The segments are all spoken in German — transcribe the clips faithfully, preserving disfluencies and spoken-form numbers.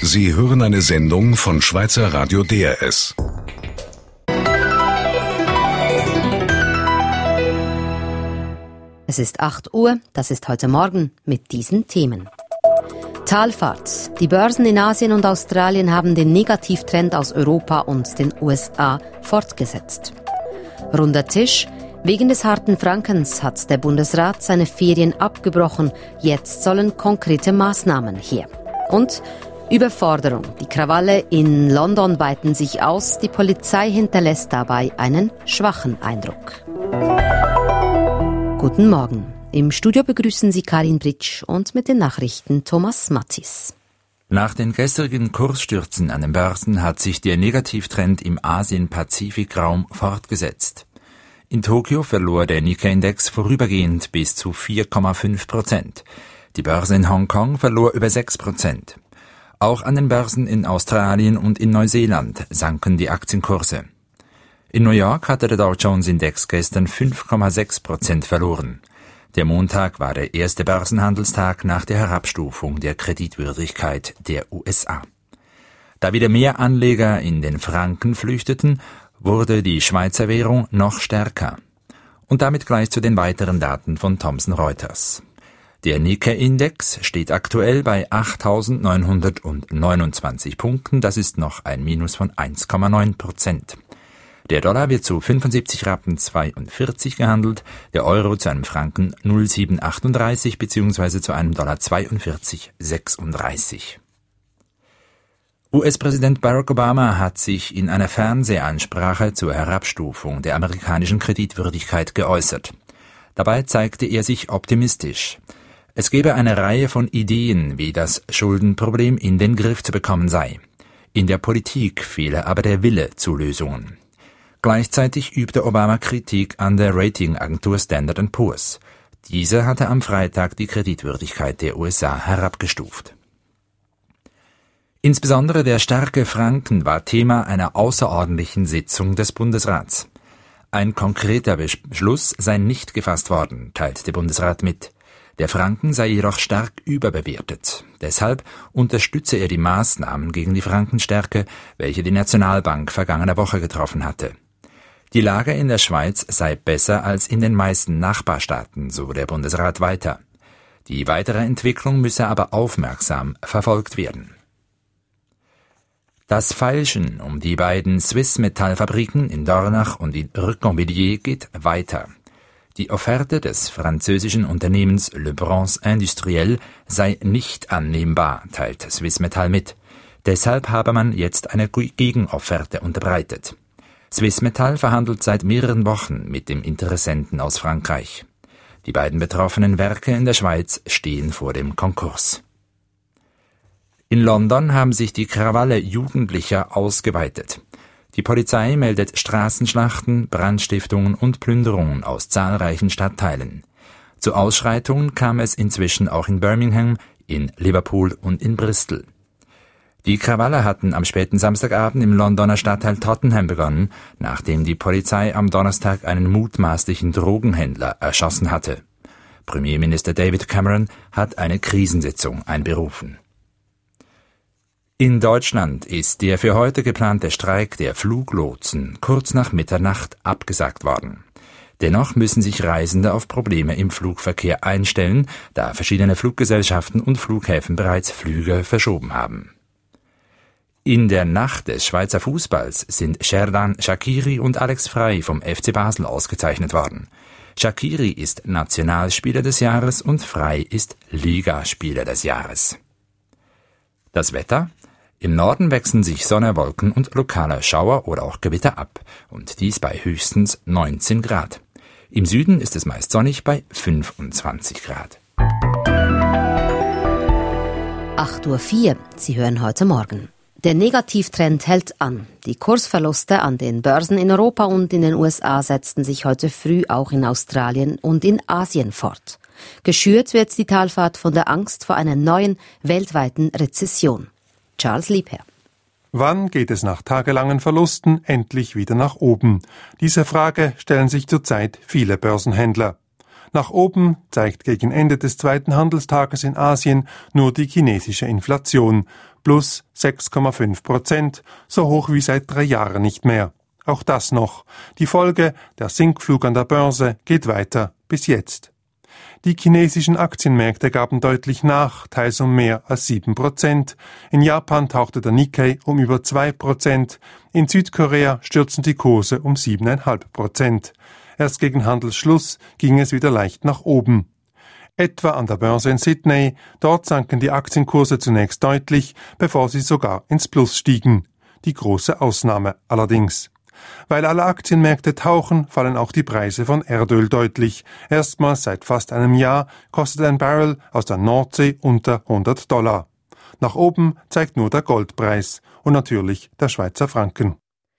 Sie hören eine Sendung von Schweizer Radio D R S. Es ist acht Uhr, das ist heute Morgen mit diesen Themen. Talfahrt. Die Börsen in Asien und Australien haben den Negativtrend aus Europa und den U S A fortgesetzt. Runder Tisch. Wegen des harten Frankens hat der Bundesrat seine Ferien abgebrochen. Jetzt sollen konkrete Maßnahmen her. Und Überforderung. Die Krawalle in London weiten sich aus. Die Polizei hinterlässt dabei einen schwachen Eindruck. Guten Morgen. Im Studio begrüßen Sie Karin Britsch und mit den Nachrichten Thomas Matthies. Nach den gestrigen Kursstürzen an den Börsen hat sich der Negativtrend im Asien-Pazifik-Raum fortgesetzt. In Tokio verlor der Nikkei-Index vorübergehend bis zu vier Komma fünf Prozent. Die Börse in Hongkong verlor über sechs Prozent. Auch an den Börsen in Australien und in Neuseeland sanken die Aktienkurse. In New York hatte der Dow Jones-Index gestern fünf Komma sechs Prozent verloren. Der Montag war der erste Börsenhandelstag nach der Herabstufung der Kreditwürdigkeit der U S A. Da wieder mehr Anleger in den Franken flüchteten, wurde die Schweizer Währung noch stärker. Und damit gleich zu den weiteren Daten von Thomson Reuters. Der Nikkei-Index steht aktuell bei achttausendneunhundertneunundzwanzig Punkten, das ist noch ein Minus von eins Komma neun Prozent. Der Dollar wird zu fünfundsiebzig Rappen zweiundvierzig gehandelt, der Euro zu einem Franken null Komma sieben achtunddreißig bzw. zu einem Dollar zweiundvierzig Komma sechsunddreißig. U S-Präsident Barack Obama hat sich in einer Fernsehansprache zur Herabstufung der amerikanischen Kreditwürdigkeit geäußert. Dabei zeigte er sich optimistisch. Es gebe eine Reihe von Ideen, wie das Schuldenproblem in den Griff zu bekommen sei. In der Politik fehle aber der Wille zu Lösungen. Gleichzeitig übte Obama Kritik an der Ratingagentur Standard and Poor's. Diese hatte am Freitag die Kreditwürdigkeit der U S A herabgestuft. Insbesondere der starke Franken war Thema einer außerordentlichen Sitzung des Bundesrats. Ein konkreter Beschluss sei nicht gefasst worden, teilt der Bundesrat mit. Der Franken sei jedoch stark überbewertet. Deshalb unterstütze er die Maßnahmen gegen die Frankenstärke, welche die Nationalbank vergangene Woche getroffen hatte. Die Lage in der Schweiz sei besser als in den meisten Nachbarstaaten, so der Bundesrat weiter. Die weitere Entwicklung müsse aber aufmerksam verfolgt werden. Das Feilschen um die beiden Swissmetall-Fabriken in Dornach und in Recambilliers geht weiter. Die Offerte des französischen Unternehmens Le Bronze Industriel sei nicht annehmbar, teilt Swissmetall mit. Deshalb habe man jetzt eine Gegenofferte unterbreitet. Swissmetall verhandelt seit mehreren Wochen mit dem Interessenten aus Frankreich. Die beiden betroffenen Werke in der Schweiz stehen vor dem Konkurs. In London haben sich die Krawalle Jugendlicher ausgeweitet. Die Polizei meldet Straßenschlachten, Brandstiftungen und Plünderungen aus zahlreichen Stadtteilen. Zu Ausschreitungen kam es inzwischen auch in Birmingham, in Liverpool und in Bristol. Die Krawalle hatten am späten Samstagabend im Londoner Stadtteil Tottenham begonnen, nachdem die Polizei am Donnerstag einen mutmaßlichen Drogenhändler erschossen hatte. Premierminister David Cameron hat eine Krisensitzung einberufen. In Deutschland ist der für heute geplante Streik der Fluglotsen kurz nach Mitternacht abgesagt worden. Dennoch müssen sich Reisende auf Probleme im Flugverkehr einstellen, da verschiedene Fluggesellschaften und Flughäfen bereits Flüge verschoben haben. In der Nacht des Schweizer Fußballs sind Xherdan Shaqiri und Alex Frey vom F C Basel ausgezeichnet worden. Shaqiri ist Nationalspieler des Jahres und Frey ist Ligaspieler des Jahres. Das Wetter? Im Norden wechseln sich Sonne, Wolken und lokaler Schauer oder auch Gewitter ab, und dies bei höchstens neunzehn Grad. Im Süden ist es meist sonnig bei fünfundzwanzig Grad. acht Uhr vier, Sie hören heute Morgen. Der Negativtrend hält an. Die Kursverluste an den Börsen in Europa und in den U S A setzten sich heute früh auch in Australien und in Asien fort. Geschürt wird die Talfahrt von der Angst vor einer neuen weltweiten Rezession. Charles Liebherr. Wann geht es nach tagelangen Verlusten endlich wieder nach oben? Diese Frage stellen sich zurzeit viele Börsenhändler. Nach oben zeigt gegen Ende des zweiten Handelstages in Asien nur die chinesische Inflation, plus sechs Komma fünf Prozent, so hoch wie seit drei Jahren nicht mehr. Auch das noch. Die Folge, der Sinkflug an der Börse, geht weiter bis jetzt. Die chinesischen Aktienmärkte gaben deutlich nach, teils um mehr als sieben Prozent. In Japan tauchte der Nikkei um über zwei Prozent. In Südkorea stürzten die Kurse um sieben Komma fünf Prozent. Erst gegen Handelsschluss ging es wieder leicht nach oben. Etwa an der Börse in Sydney, dort sanken die Aktienkurse zunächst deutlich, bevor sie sogar ins Plus stiegen. Die große Ausnahme allerdings. Weil alle Aktienmärkte tauchen, fallen auch die Preise von Erdöl deutlich. Erstmals seit fast einem Jahr kostet ein Barrel aus der Nordsee unter hundert Dollar. Nach oben zeigt nur der Goldpreis und natürlich der Schweizer Franken.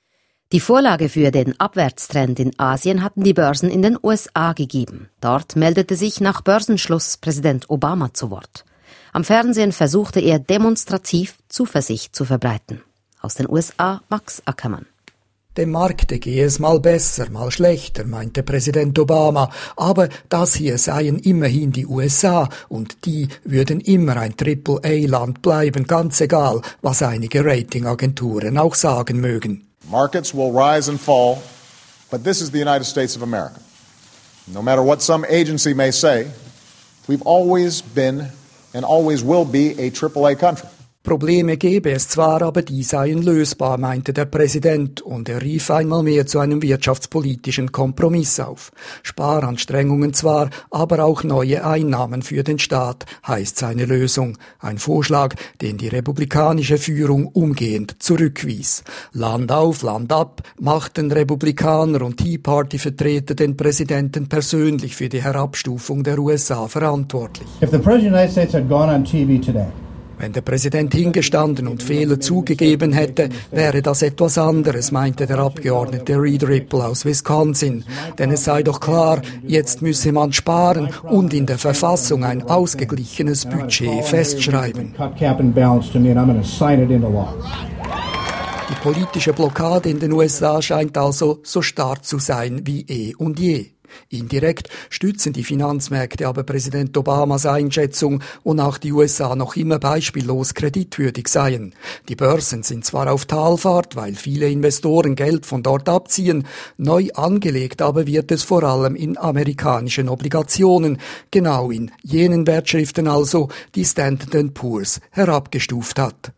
Die Vorlage für den Abwärtstrend in Asien hatten die Börsen in den U S A gegeben. Dort meldete sich nach Börsenschluss Präsident Obama zu Wort. Am Fernsehen versuchte er demonstrativ Zuversicht zu verbreiten. Aus den U S A Max Ackermann. Dem Markte gehe es mal besser, mal schlechter, meinte Präsident Obama, aber das hier seien immerhin die U S A und die würden immer ein Triple A Land bleiben, ganz egal, was einige Ratingagenturen auch sagen mögen. Markets will rise and fall, but this is the United States of America. No matter what some agency may say, we've always been and always will be a Triple A country. Probleme gebe es zwar, aber die seien lösbar, meinte der Präsident, und er rief einmal mehr zu einem wirtschaftspolitischen Kompromiss auf. Sparanstrengungen zwar, aber auch neue Einnahmen für den Staat, heißt seine Lösung. Ein Vorschlag, den die republikanische Führung umgehend zurückwies. Land auf, Land ab machten Republikaner und Tea Party-Vertreter den Präsidenten persönlich für die Herabstufung der U S A verantwortlich. If the President of the United States had gone on T V today, wenn der Präsident hingestanden und Fehler zugegeben hätte, wäre das etwas anderes, meinte der Abgeordnete Reed Ripple aus Wisconsin. Denn es sei doch klar, jetzt müsse man sparen und in der Verfassung ein ausgeglichenes Budget festschreiben. Die politische Blockade in den U S A scheint also so stark zu sein wie eh und je. Indirekt stützen die Finanzmärkte aber Präsident Obamas Einschätzung, wonach die U S A noch immer beispiellos kreditwürdig seien. Die Börsen sind zwar auf Talfahrt, weil viele Investoren Geld von dort abziehen, neu angelegt aber wird es vor allem in amerikanischen Obligationen, genau in jenen Wertschriften also, die Standard and Poor's herabgestuft hat.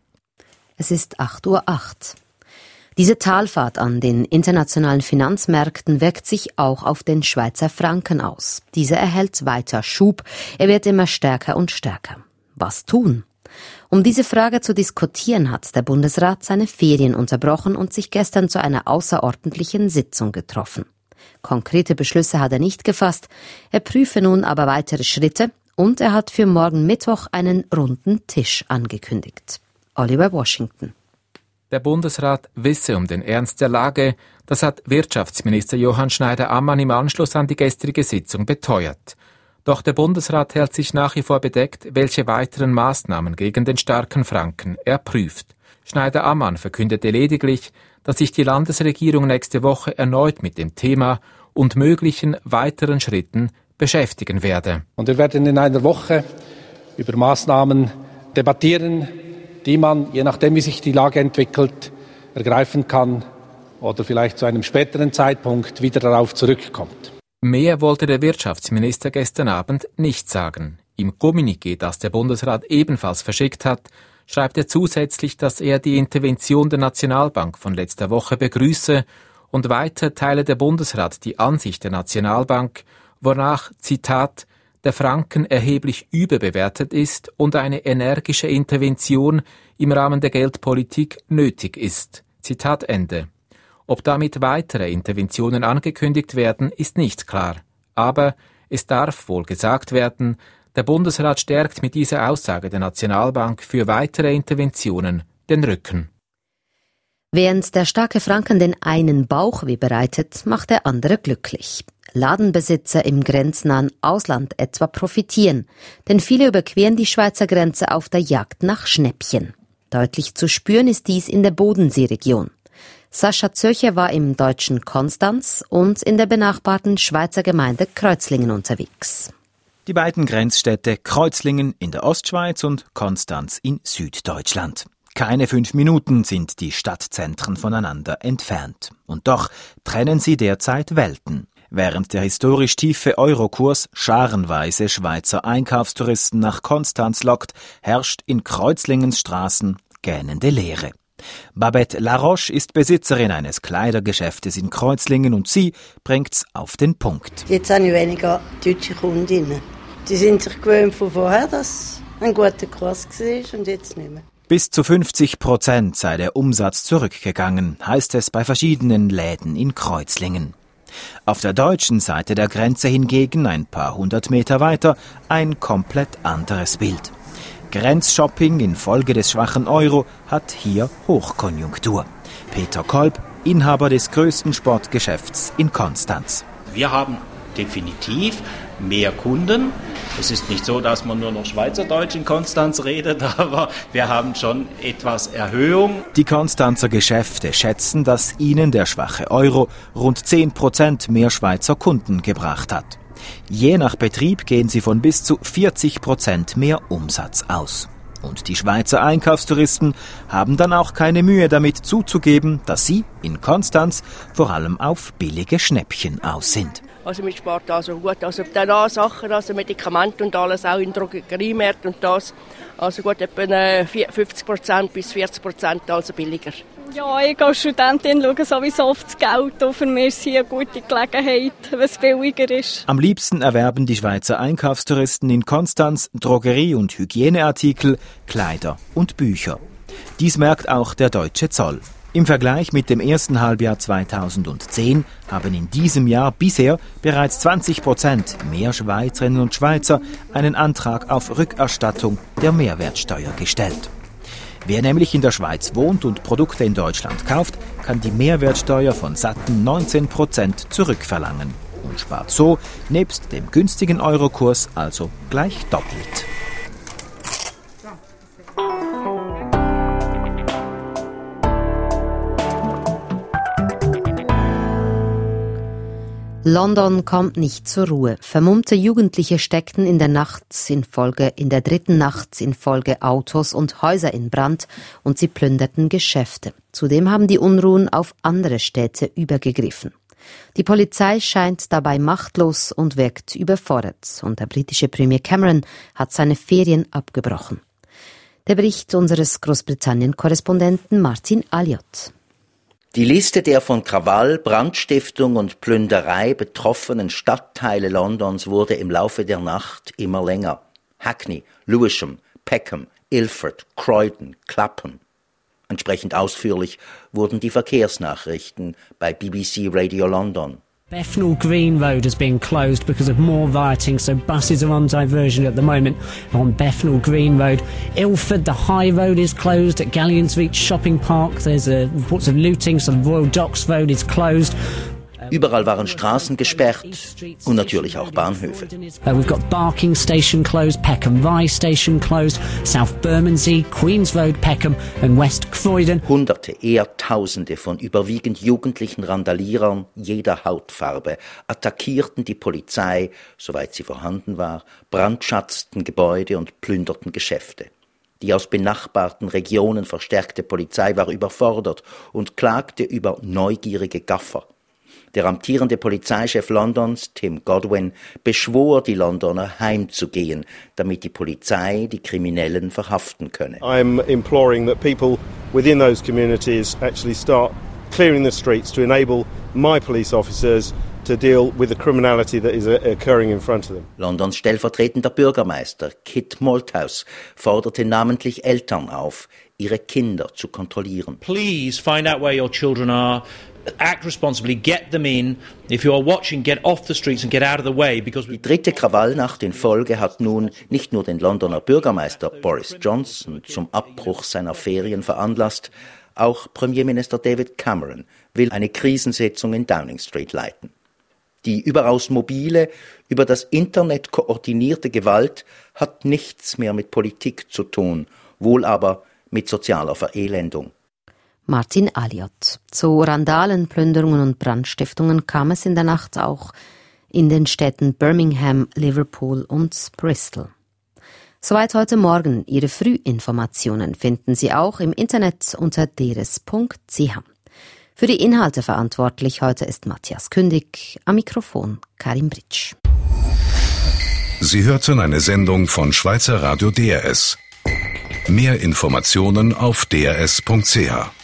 Es ist acht Uhr acht. Diese Talfahrt an den internationalen Finanzmärkten wirkt sich auch auf den Schweizer Franken aus. Dieser erhält weiter Schub, er wird immer stärker und stärker. Was tun? Um diese Frage zu diskutieren, hat der Bundesrat seine Ferien unterbrochen und sich gestern zu einer außerordentlichen Sitzung getroffen. Konkrete Beschlüsse hat er nicht gefasst, er prüfe nun aber weitere Schritte und er hat für morgen Mittwoch einen runden Tisch angekündigt. Oliver Washington. Der Bundesrat wisse um den Ernst der Lage, das hat Wirtschaftsminister Johann Schneider-Ammann im Anschluss an die gestrige Sitzung beteuert. Doch der Bundesrat hält sich nach wie vor bedeckt, welche weiteren Maßnahmen gegen den starken Franken er prüft. Schneider-Ammann verkündete lediglich, dass sich die Landesregierung nächste Woche erneut mit dem Thema und möglichen weiteren Schritten beschäftigen werde. Und wir werden in einer Woche über Maßnahmen debattieren, die man, je nachdem wie sich die Lage entwickelt, ergreifen kann oder vielleicht zu einem späteren Zeitpunkt wieder darauf zurückkommt. Mehr wollte der Wirtschaftsminister gestern Abend nicht sagen. Im Kommuniqué, das der Bundesrat ebenfalls verschickt hat, schreibt er zusätzlich, dass er die Intervention der Nationalbank von letzter Woche begrüße und weiter teile der Bundesrat die Ansicht der Nationalbank, wonach, Zitat, der Franken erheblich überbewertet ist und eine energische Intervention im Rahmen der Geldpolitik nötig ist. Zitat Ende. Ob damit weitere Interventionen angekündigt werden, ist nicht klar. Aber es darf wohl gesagt werden, der Bundesrat stärkt mit dieser Aussage der Nationalbank für weitere Interventionen den Rücken. Während der starke Franken den einen Bauchweh bereitet, macht der andere glücklich. Ladenbesitzer im grenznahen Ausland etwa profitieren, denn viele überqueren die Schweizer Grenze auf der Jagd nach Schnäppchen. Deutlich zu spüren ist dies in der Bodenseeregion. Sascha Zöcher war im deutschen Konstanz und in der benachbarten Schweizer Gemeinde Kreuzlingen unterwegs. Die beiden Grenzstädte Kreuzlingen in der Ostschweiz und Konstanz in Süddeutschland. Keine fünf Minuten sind die Stadtzentren voneinander entfernt. Und doch trennen sie derzeit Welten. Während der historisch tiefe Eurokurs scharenweise Schweizer Einkaufstouristen nach Konstanz lockt, herrscht in Kreuzlingens Straßen gähnende Leere. Babette Laroche ist Besitzerin eines Kleidergeschäftes in Kreuzlingen und sie bringt's auf den Punkt. Jetzt habe ich weniger deutsche Kundinnen. Die sind sich gewöhnt von vorher, dass ein guter Kurs war und jetzt nicht mehr. Bis zu fünfzig Prozent sei der Umsatz zurückgegangen, heißt es bei verschiedenen Läden in Kreuzlingen. Auf der deutschen Seite der Grenze hingegen, ein paar hundert Meter weiter, ein komplett anderes Bild. Grenzshopping infolge des schwachen Euro hat hier Hochkonjunktur. Peter Kolb, Inhaber des größten Sportgeschäfts in Konstanz. Wir haben definitiv mehr Kunden. Es ist nicht so, dass man nur noch Schweizerdeutsch in Konstanz redet, aber wir haben schon etwas Erhöhung. Die Konstanzer Geschäfte schätzen, dass ihnen der schwache Euro rund zehn Prozent mehr Schweizer Kunden gebracht hat. Je nach Betrieb gehen sie von bis zu vierzig Prozent mehr Umsatz aus. Und die Schweizer Einkaufstouristen haben dann auch keine Mühe damit zuzugeben, dass sie in Konstanz vor allem auf billige Schnäppchen aus sind. Also man spart also gut, also dann Sachen, also Medikamente und alles, auch in Drogeriemärkten und das, also gut etwa fünfzig Prozent bis vierzig Prozent, also billiger. Ja, ich als Studentin schaue sowieso auf das Geld und für mich ist hier eine gute Gelegenheit, wenn es billiger ist. Am liebsten erwerben die Schweizer Einkaufstouristen in Konstanz Drogerie- und Hygieneartikel, Kleider und Bücher. Dies merkt auch der deutsche Zoll. Im Vergleich mit dem ersten Halbjahr zweitausendzehn haben in diesem Jahr bisher bereits zwanzig Prozent mehr Schweizerinnen und Schweizer einen Antrag auf Rückerstattung der Mehrwertsteuer gestellt. Wer nämlich in der Schweiz wohnt und Produkte in Deutschland kauft, kann die Mehrwertsteuer von satten neunzehn Prozent zurückverlangen und spart so nebst dem günstigen Eurokurs also gleich doppelt. London kommt nicht zur Ruhe. Vermummte Jugendliche steckten in der Nacht in Folge, in der dritten Nacht in Folge Autos und Häuser in Brand und sie plünderten Geschäfte. Zudem haben die Unruhen auf andere Städte übergegriffen. Die Polizei scheint dabei machtlos und wirkt überfordert und der britische Premier Cameron hat seine Ferien abgebrochen. Der Bericht unseres Großbritannien-Korrespondenten Martin Alliot. Die Liste der von Krawall, Brandstiftung und Plünderei betroffenen Stadtteile Londons wurde im Laufe der Nacht immer länger. Hackney, Lewisham, Peckham, Ilford, Croydon, Clapham. Entsprechend ausführlich wurden die Verkehrsnachrichten bei B B C Radio London. Bethnal Green Road has been closed because of more rioting, so buses are on diversion at the moment on Bethnal Green Road. Ilford, the High Road is closed at Gallions Reach Shopping Park. There's uh, reports of looting, so the Royal Docks Road is closed. Überall waren Straßen gesperrt und natürlich auch Bahnhöfe. Uh, we've got Barking Station closed, Peckham Rye Station closed, South Bermondsey, Queens Road, Peckham and West Croydon. Hunderte, eher Tausende von überwiegend jugendlichen Randalierern jeder Hautfarbe attackierten die Polizei, soweit sie vorhanden war, brandschatzten Gebäude und plünderten Geschäfte. Die aus benachbarten Regionen verstärkte Polizei war überfordert und klagte über neugierige Gaffer. Der amtierende Polizeichef Londons, Tim Godwin, beschwor die Londoner heimzugehen, damit die Polizei die Kriminellen verhaften könne. I'm imploring that people within those communities actually start clearing the streets to enable my police officers to deal with the criminality that is occurring in front of them. Londons stellvertretender Bürgermeister Kit Malthouse forderte namentlich Eltern auf, ihre Kinder zu kontrollieren. Please find out where your children are. Act responsibly, get them in. If you are watching, get off the streets and get out of the way. Because die dritte Krawallnacht in Folge hat nun nicht nur den Londoner Bürgermeister Boris Johnson zum Abbruch seiner Ferien veranlasst, auch Premierminister David Cameron will eine Krisensitzung in Downing Street leiten. Die überaus mobile, über das Internet koordinierte Gewalt hat nichts mehr mit Politik zu tun, wohl aber mit sozialer Verelendung. Martin Alliot. Zu Randalen, Plünderungen und Brandstiftungen kam es in der Nacht auch in den Städten Birmingham, Liverpool und Bristol. Soweit heute Morgen. Ihre Frühinformationen finden Sie auch im Internet unter d r s punkt c h. Für die Inhalte verantwortlich heute ist Matthias Kündig, am Mikrofon Karin Britsch. Sie hörten eine Sendung von Schweizer Radio D R S. Mehr Informationen auf d r s punkt c h.